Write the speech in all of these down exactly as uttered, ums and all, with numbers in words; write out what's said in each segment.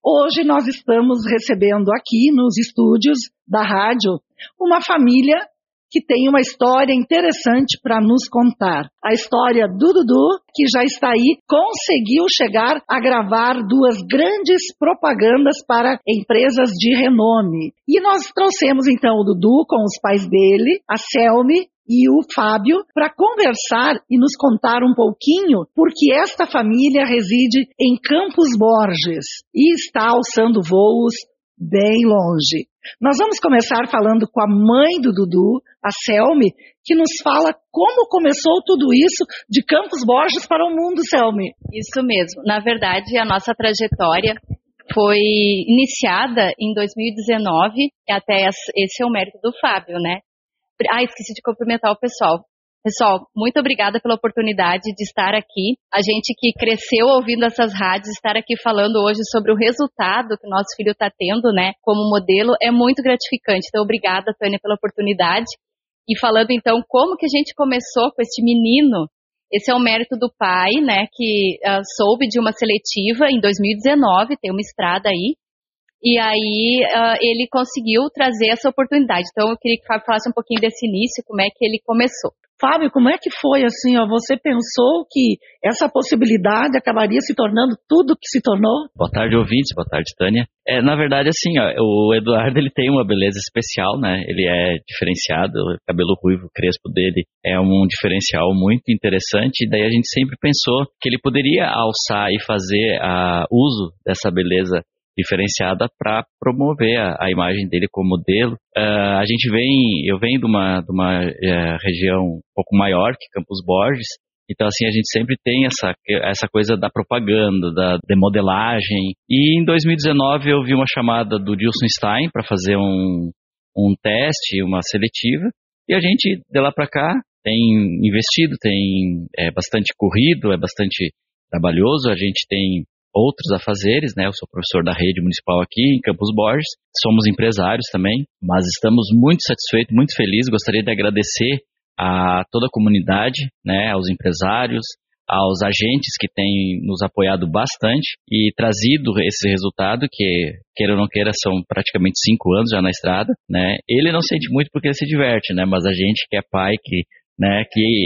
Hoje nós estamos recebendo aqui nos estúdios da rádio uma família que tem uma história interessante para nos contar. A história do Dudu, que já está aí, conseguiu chegar a gravar duas grandes propagandas para empresas de renome. E nós trouxemos então o Dudu com os pais dele, a Selmi e o Fábio, para conversar e nos contar um pouquinho porque esta família reside em Campos Borges e está alçando voos bem longe. Nós vamos começar falando com a mãe do Dudu, a Selmi, que nos fala como começou tudo isso de Campos Borges para o mundo, Selmi. Isso mesmo. Na verdade, a nossa trajetória foi iniciada em dois mil e dezenove, até esse é o mérito do Fábio, né? Ah, esqueci de cumprimentar o pessoal. Pessoal, muito obrigada pela oportunidade de estar aqui. A gente que cresceu ouvindo essas rádios, estar aqui falando hoje sobre o resultado que o nosso filho está tendo, né, como modelo, é muito gratificante. Então, obrigada, Tânia, pela oportunidade. E falando, então, como que a gente começou com este menino, esse é o mérito do pai, né, que uh, soube de uma seletiva em dois mil e dezenove, tem uma estrada aí, e aí uh, ele conseguiu trazer essa oportunidade. Então, eu queria que o Fábio falasse um pouquinho desse início, como é que ele começou. Fábio, como é que foi assim, ó, você pensou que essa possibilidade acabaria se tornando tudo que se tornou? Boa tarde, ouvintes, boa tarde, Tânia. É, na verdade, assim, ó, o Eduardo, ele tem uma beleza especial, né, ele é diferenciado, o cabelo ruivo crespo dele é um diferencial muito interessante, e daí a gente sempre pensou que ele poderia alçar e fazer uh, uso dessa beleza diferenciada para promover a, a imagem dele como modelo. Uh, a gente vem, eu venho de uma, de uma uh, região um pouco maior que Campos Borges, então assim a gente sempre tem essa, essa coisa da propaganda, da de modelagem, e em dois mil e dezenove eu vi uma chamada do Dilson Stein para fazer um, um teste, uma seletiva, e a gente de lá para cá tem investido, tem é, bastante corrido, é bastante trabalhoso, a gente tem outros afazeres, né? Eu sou professor da rede municipal aqui em Campos Borges, somos empresários também, mas estamos muito satisfeitos, muito felizes. Gostaria de agradecer a toda a comunidade, né? Aos empresários, aos agentes que têm nos apoiado bastante e trazido esse resultado que, queira ou não queira, são praticamente cinco anos já na estrada, né? Ele não sente muito porque ele se diverte, né? Mas a gente que é pai, que, né? Que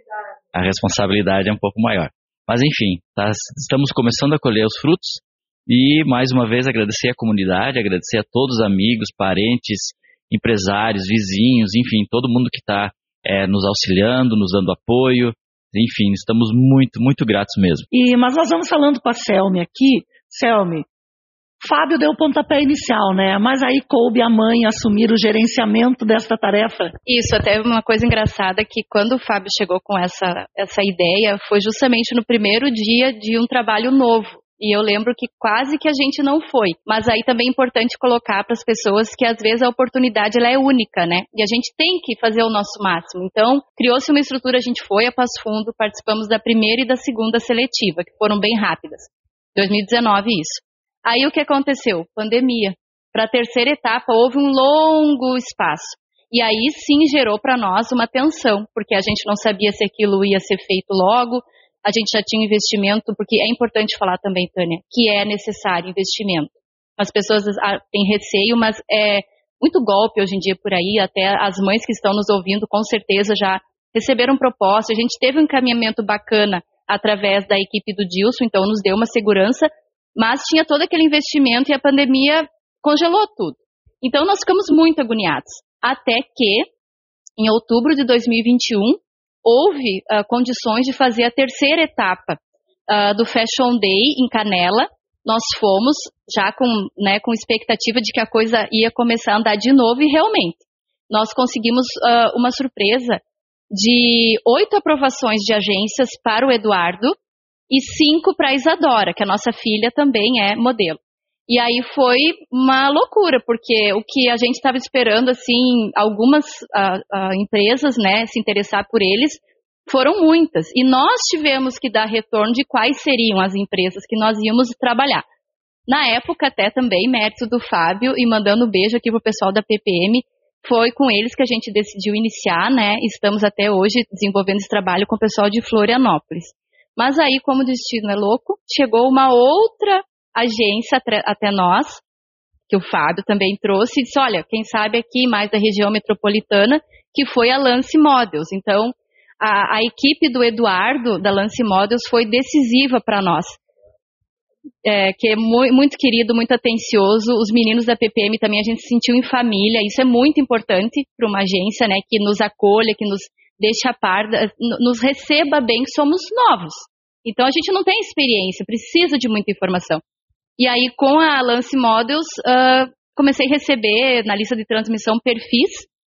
a responsabilidade é um pouco maior. Mas enfim, tá, estamos começando a colher os frutos e mais uma vez agradecer a comunidade, agradecer a todos os amigos, parentes, empresários, vizinhos, enfim, todo mundo que está é, nos auxiliando, nos dando apoio, enfim, estamos muito, muito gratos mesmo. E, mas nós vamos falando com a Selmi aqui. Selmi, Fábio deu o pontapé inicial, né? Mas aí coube a mãe assumir o gerenciamento desta tarefa. Isso, até uma coisa engraçada que quando o Fábio chegou com essa, essa ideia, foi justamente no primeiro dia de um trabalho novo. E eu lembro que quase que a gente não foi. Mas aí também é importante colocar para as pessoas que às vezes a oportunidade ela é única, né? E a gente tem que fazer o nosso máximo. Então, criou-se uma estrutura, a gente foi a Passo Fundo, participamos da primeira e da segunda seletiva, que foram bem rápidas. dois mil e dezenove isso. Aí o que aconteceu? Pandemia. Para a terceira etapa houve um longo espaço. E aí sim gerou para nós uma tensão, porque a gente não sabia se aquilo ia ser feito logo, a gente já tinha investimento, porque é importante falar também, Tânia, que é necessário investimento. As pessoas têm receio, mas é muito golpe hoje em dia por aí, até as mães que estão nos ouvindo com certeza já receberam proposta, a gente teve um encaminhamento bacana através da equipe do Dilson, então nos deu uma segurança, mas tinha todo aquele investimento e a pandemia congelou tudo. Então nós ficamos muito agoniados. Até que, em outubro de dois mil e vinte e um, houve uh, condições de fazer a terceira etapa uh, do Fashion Day em Canela. Nós fomos já com, né, com expectativa de que a coisa ia começar a andar de novo e realmente. Nós conseguimos uh, uma surpresa de oito aprovações de agências para o Eduardo, e cinco para a Isadora, que a nossa filha também é modelo. E aí foi uma loucura, porque o que a gente estava esperando, assim, algumas uh, uh, empresas, né, se interessar por eles, foram muitas. E nós tivemos que dar retorno de quais seriam as empresas que nós íamos trabalhar. Na época, até também, mérito do Fábio, e mandando um beijo aqui pro pessoal da P P M, foi com eles que a gente decidiu iniciar, né, estamos até hoje desenvolvendo esse trabalho com o pessoal de Florianópolis. Mas aí, como o destino é louco, chegou uma outra agência até nós, que o Fábio também trouxe, e disse, olha, quem sabe aqui mais da região metropolitana, que foi a Lance Models. Então, a, a equipe do Eduardo, da Lance Models, foi decisiva para nós. É, que é mu- muito querido, muito atencioso. Os meninos da P P M também a gente se sentiu em família. Isso é muito importante para uma agência, né, que nos acolha, que nos deixe a par, nos receba bem, que somos novos. Então a gente não tem experiência, precisa de muita informação. E aí com a Lance Models, uh, comecei a receber na lista de transmissão perfis,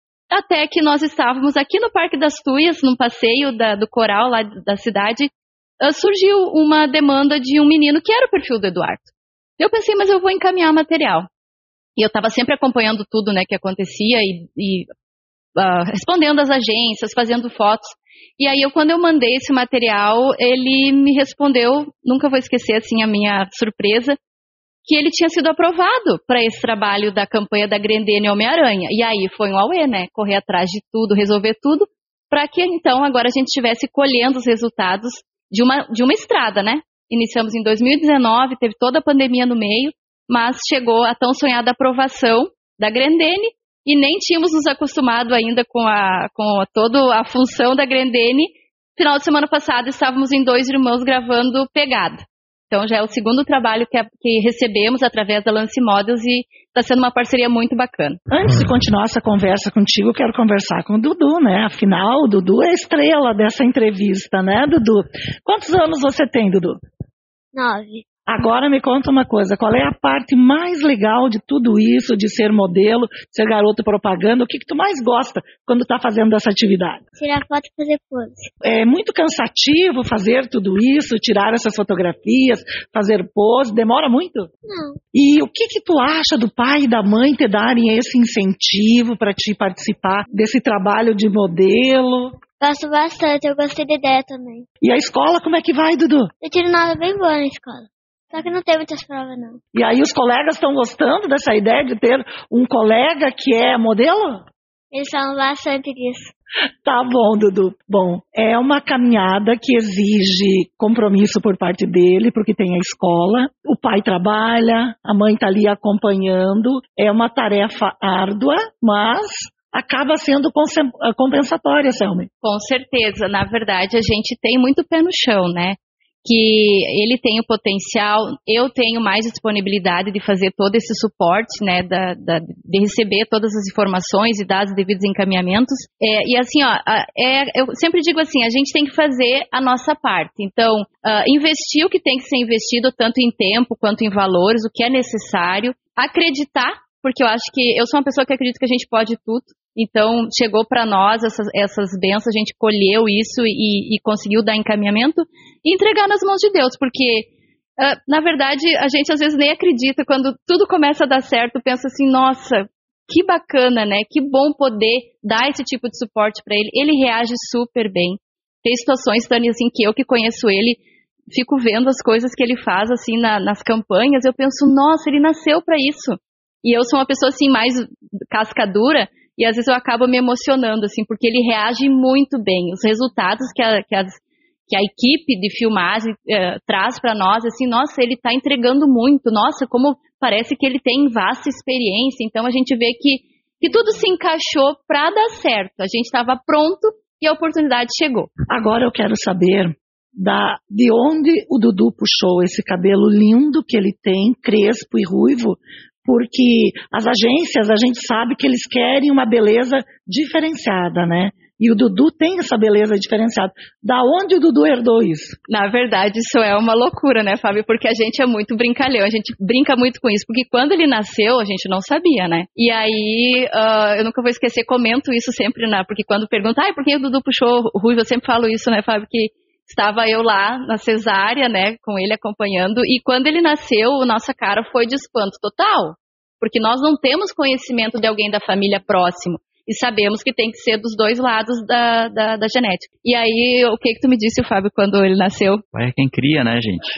até que nós estávamos aqui no Parque das Tuias, num passeio da, do coral lá da cidade, uh, surgiu uma demanda de um menino que era o perfil do Eduardo. Eu pensei, mas eu vou encaminhar material. E eu estava sempre acompanhando tudo, né, que acontecia e, e uh, respondendo às agências, fazendo fotos. E aí, eu, quando eu mandei esse material, ele me respondeu, nunca vou esquecer assim a minha surpresa, que ele tinha sido aprovado para esse trabalho da campanha da Grendene Homem-Aranha. E aí foi um auê, né? Correr atrás de tudo, resolver tudo, para que então agora a gente estivesse colhendo os resultados de uma, de uma estrada, né? Iniciamos em dois mil e dezenove, teve toda a pandemia no meio, mas chegou a tão sonhada aprovação da Grendene e nem tínhamos nos acostumado ainda com, a, com a, toda a função da Grendene. Final de semana passada estávamos em Dois Irmãos gravando Pegada. Então já é o segundo trabalho que, que recebemos através da Lance Models e está sendo uma parceria muito bacana. Antes de continuar essa conversa contigo, eu quero conversar com o Dudu, né? Afinal, o Dudu é a estrela dessa entrevista, né, Dudu? Quantos anos você tem, Dudu? Nove. Agora me conta uma coisa, qual é a parte mais legal de tudo isso, de ser modelo, de ser garoto propaganda? O que, que tu mais gosta quando está fazendo essa atividade? Tirar foto e fazer pose. É muito cansativo fazer tudo isso, tirar essas fotografias, fazer pose, demora muito? Não. E o que, que tu acha do pai e da mãe te darem esse incentivo para te participar desse trabalho de modelo? Gosto bastante, eu gostei da ideia também. E a escola, como é que vai, Dudu? Eu tiro nota bem boa na escola. Só que não tem muitas provas, não. E aí os colegas estão gostando dessa ideia de ter um colega que é modelo? Eles falam bastante disso. Tá bom, Dudu. Bom, é uma caminhada que exige compromisso por parte dele, porque tem a escola, o pai trabalha, a mãe tá ali acompanhando. É uma tarefa árdua, mas acaba sendo compensatória, Selma. Com certeza. Na verdade, a gente tem muito pé no chão, né? Que ele tem o potencial, eu tenho mais disponibilidade de fazer todo esse suporte, né, da, da, de receber todas as informações e dar os devidos encaminhamentos. É, e assim, ó, é, eu sempre digo assim, a gente tem que fazer a nossa parte. Então, uh, investir o que tem que ser investido, tanto em tempo quanto em valores, o que é necessário. Acreditar, porque eu acho que eu sou uma pessoa que acredita que a gente pode tudo. Então, chegou para nós essas, essas bênçãos, a gente colheu isso e, e conseguiu dar encaminhamento e entregar nas mãos de Deus, porque, uh, na verdade, a gente às vezes nem acredita, quando tudo começa a dar certo, pensa assim, nossa, que bacana, né? Que bom poder dar esse tipo de suporte para ele. Ele reage super bem. Tem situações, Tânia, assim, que eu que conheço ele, fico vendo as coisas que ele faz, assim, na, nas campanhas, eu penso, nossa, ele nasceu para isso. E eu sou uma pessoa, assim, mais casca dura, e às vezes eu acabo me emocionando, assim, porque ele reage muito bem. Os resultados que a, que as, que a equipe de filmagem eh, traz para nós, assim, nossa, ele está entregando muito. Nossa, como parece que ele tem vasta experiência. Então a gente vê que, que tudo se encaixou para dar certo. A gente estava pronto e a oportunidade chegou. Agora eu quero saber da, de onde o Dudu puxou esse cabelo lindo que ele tem, crespo e ruivo, porque as agências, a gente sabe que eles querem uma beleza diferenciada, né? E o Dudu tem essa beleza diferenciada. Da onde o Dudu herdou isso? Na verdade, isso é uma loucura, né, Fábio? Porque a gente é muito brincalhão, a gente brinca muito com isso. Porque quando ele nasceu, a gente não sabia, né? E aí, uh, eu nunca vou esquecer, comento isso sempre, né? Porque quando perguntam, ah, por que o Dudu puxou o ruivo? Eu sempre falo isso, né, Fábio? Que estava eu lá na cesárea, né, com ele acompanhando, e quando ele nasceu, nossa cara foi de espanto total, porque nós não temos conhecimento de alguém da família próximo, e sabemos que tem que ser dos dois lados da, da, da genética. E aí, o que que tu me disse, Fábio, quando ele nasceu? Pai é quem cria, né, gente?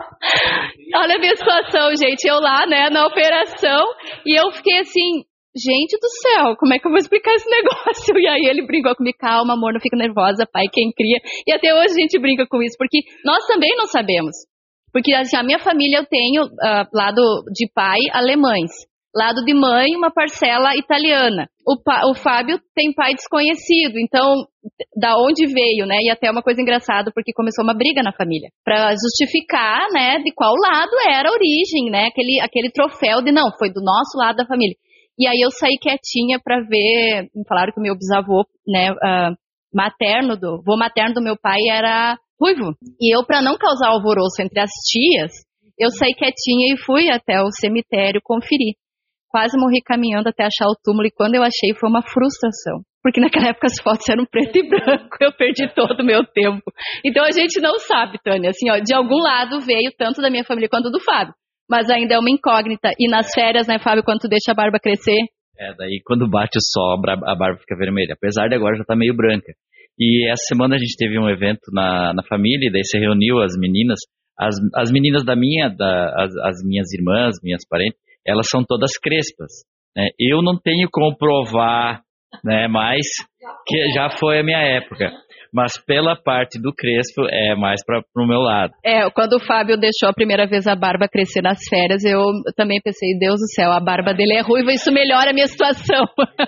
Olha a minha situação, gente, eu lá, né, na operação, e eu fiquei assim, gente do céu, como é que eu vou explicar esse negócio? E aí ele brincou comigo, calma, amor, não fica nervosa, pai, quem cria. E até hoje a gente brinca com isso, porque nós também não sabemos. Porque assim, a minha família eu tenho, uh, lado de pai, alemães. Lado de mãe, uma parcela italiana. O, pa, o Fábio tem pai desconhecido, então, da onde veio, né? E até uma coisa engraçada, porque começou uma briga na família. Pra justificar, né, de qual lado era a origem, né? Aquele, aquele troféu de, não, foi do nosso lado da família. E aí eu saí quietinha pra ver, me falaram que o meu bisavô, né, uh, materno, do, vô materno do meu pai era ruivo. E eu, pra não causar alvoroço entre as tias, eu saí quietinha e fui até o cemitério conferir. Quase morri caminhando até achar o túmulo e quando eu achei foi uma frustração. Porque naquela época as fotos eram preto e branco, eu perdi todo o meu tempo. Então a gente não sabe, Tânia, assim, ó, de algum lado veio tanto da minha família quanto do Fábio. Mas ainda é uma incógnita. E nas férias, né, Fábio, quando tu deixa a barba crescer? É, daí quando bate o sol, a barba fica vermelha. Apesar de agora já tá meio branca. E essa semana a gente teve um evento na, na família e daí se reuniu as meninas. As, as meninas da minha, da, as, as minhas irmãs, minhas parentes, elas são todas crespas, né? Eu não tenho como provar, né, mas que já foi a minha época. Mas pela parte do crespo é mais para o meu lado. É, quando o Fábio deixou a primeira vez a barba crescer nas férias, eu também pensei, Deus do céu, a barba dele é ruiva, isso melhora a minha situação.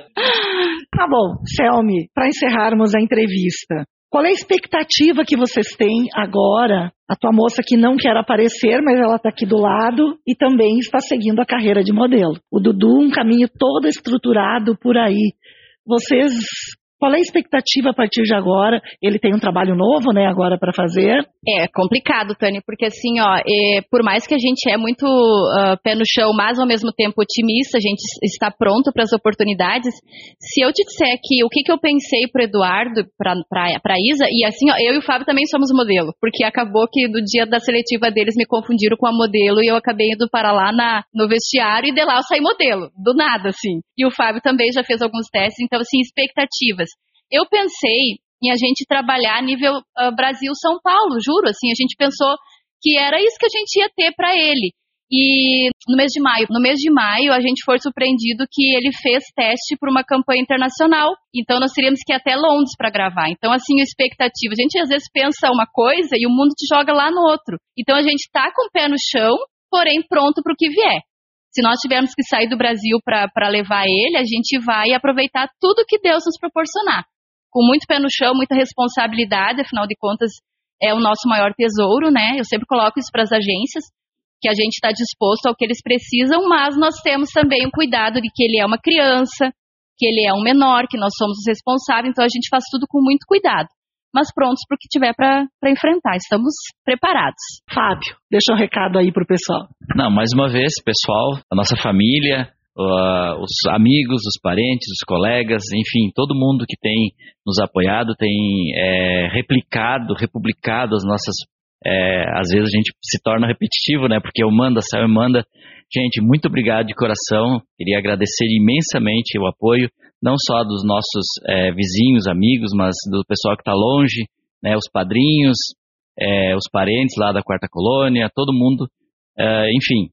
Tá bom, Selmi, para encerrarmos a entrevista, qual é a expectativa que vocês têm agora? A tua moça que não quer aparecer, mas ela está aqui do lado e também está seguindo a carreira de modelo. O Dudu, um caminho todo estruturado por aí. Vocês, qual é a expectativa a partir de agora? Ele tem um trabalho novo, né, agora para fazer? É complicado, Tânia, porque assim, ó, é, por mais que a gente é muito uh, pé no chão, mas ao mesmo tempo otimista, a gente está pronto para as oportunidades. Se eu te disser que o que, que eu pensei pro Eduardo, pra, pra, pra Isa, e assim, ó, eu e o Fábio também somos modelo, porque acabou que do dia da seletiva deles me confundiram com a modelo e eu acabei indo para lá na, no vestiário e de lá eu saí modelo, do nada, assim. E o Fábio também já fez alguns testes, então assim, expectativas. Eu pensei em a gente trabalhar a nível uh, Brasil-São Paulo, juro, assim, a gente pensou que era isso que a gente ia ter para ele. E no mês de maio, no mês de maio, a gente foi surpreendido que ele fez teste para uma campanha internacional, então nós teríamos que ir até Londres para gravar. Então, assim, a expectativa, a gente às vezes pensa uma coisa e o mundo te joga lá no outro. Então, a gente tá com o pé no chão, porém pronto para o que vier. Se nós tivermos que sair do Brasil para levar ele, a gente vai aproveitar tudo que Deus nos proporcionar. Com muito pé no chão, muita responsabilidade, afinal de contas, é o nosso maior tesouro, né? Eu sempre coloco isso para as agências, que a gente está disposto ao que eles precisam, mas nós temos também o cuidado de que ele é uma criança, que ele é um menor, que nós somos os responsáveis, então a gente faz tudo com muito cuidado. Mas prontos para o que tiver para enfrentar, estamos preparados. Fábio, deixa um recado aí para o pessoal. Não, mais uma vez, pessoal, a nossa família, Uh, os amigos, os parentes, os colegas, enfim, todo mundo que tem nos apoiado, tem é, replicado, republicado as nossas, é, às vezes a gente se torna repetitivo, né, porque eu mando, a Sel manda. Gente, muito obrigado de coração, queria agradecer imensamente o apoio, não só dos nossos é, vizinhos, amigos, mas do pessoal que está longe, né, os padrinhos, é, os parentes lá da Quarta Colônia, todo mundo, é, enfim.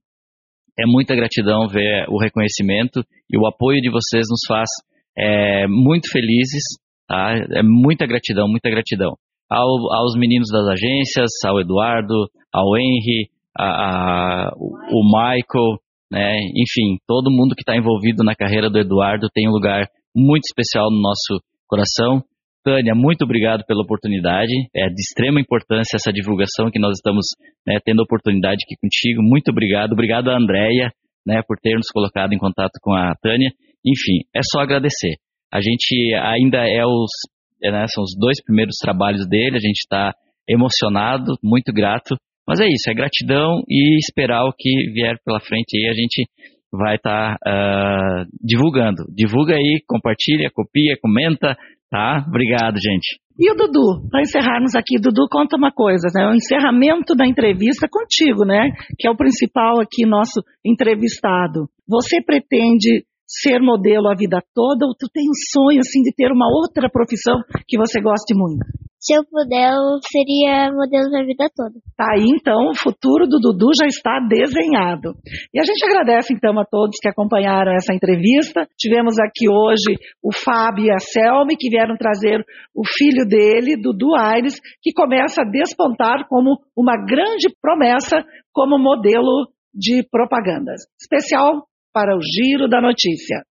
É muita gratidão ver o reconhecimento e o apoio de vocês nos faz é, muito felizes, tá? É muita gratidão, muita gratidão. Ao, aos meninos das agências, ao Eduardo, ao Henry, a, a, o Michael, né? Enfim, todo mundo que está envolvido na carreira do Eduardo tem um lugar muito especial no nosso coração. Tânia, muito obrigado pela oportunidade, é de extrema importância essa divulgação que nós estamos, né, tendo a oportunidade aqui contigo, muito obrigado, obrigado a Andréia, né, por ter nos colocado em contato com a Tânia, enfim, é só agradecer, a gente ainda é os, é, né, são os dois primeiros trabalhos dele, a gente está emocionado, muito grato, mas é isso, é gratidão e esperar o que vier pela frente aí, a gente vai estar tá, uh, divulgando, divulga aí, compartilha, copia, comenta. Tá? Obrigado, gente. E o Dudu, para encerrarmos aqui, Dudu, conta uma coisa, né? O encerramento da entrevista contigo, né? Que é o principal aqui, nosso entrevistado. Você pretende ser modelo a vida toda ou tu tem um sonho, assim, de ter uma outra profissão que você goste muito? Se eu puder, eu seria modelo da vida toda. Tá aí, então, o futuro do Dudu já está desenhado. E a gente agradece, então, a todos que acompanharam essa entrevista. Tivemos aqui hoje o Fábio e a Selmi, que vieram trazer o filho dele, Dudu Aires, que começa a despontar como uma grande promessa como modelo de propagandas. Especial para o Giro da Notícia.